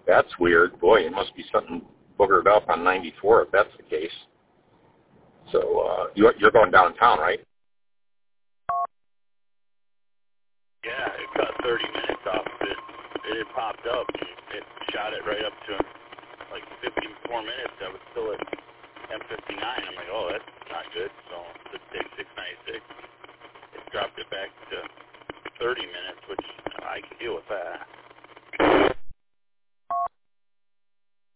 That's weird. Boy, it must be something boogered up on 94 if that's the case. So you're going downtown, right? Yeah, it cut 30 minutes off of it. It had popped up, and it shot it right up to like 54 minutes. I was still at M59. I'm like, oh, that's not good. So let's take 696. It dropped it back to 30 minutes, which I can deal with that.